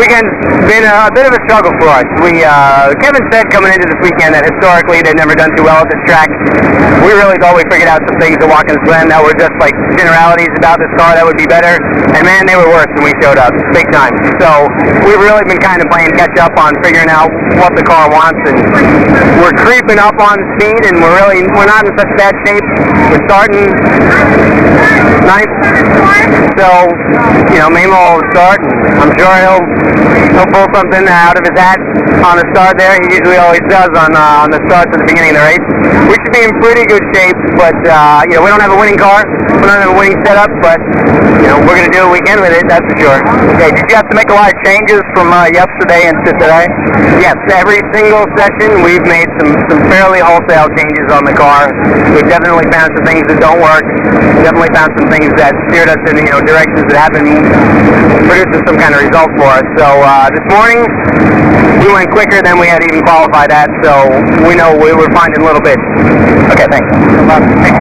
weekend's been a bit of a struggle for us. Kevin said coming into this weekend that historically they'd never done too well at this track. We really thought we figured out some things at Watkins Glen that were just like generalities about this car that would be better, and man, they were worse when we showed up, big time. So we've really been kind of playing catch up on figuring out what the car wants, and we're creeping up on speed, and we're not in such bad shape. We're starting ninth, so Mamo will start. I'm sure he'll pull something out of his hat on the start there. He usually always does on the starts at the beginning of the race. We should be in pretty good shape, but we don't have a winning car. We don't have a winning setup, but we're going to do what we can with it, that's for sure. Okay, did you have to make a lot of changes from yesterday into today? Yes, every single session we've made some fairly wholesale changes on the car. We've definitely found some things that don't work. Definitely found some things that steered us in directions that have been producing some kind of result for us. So this morning we went quicker than we had even qualified at, so we know we were finding little bits. Okay, thanks.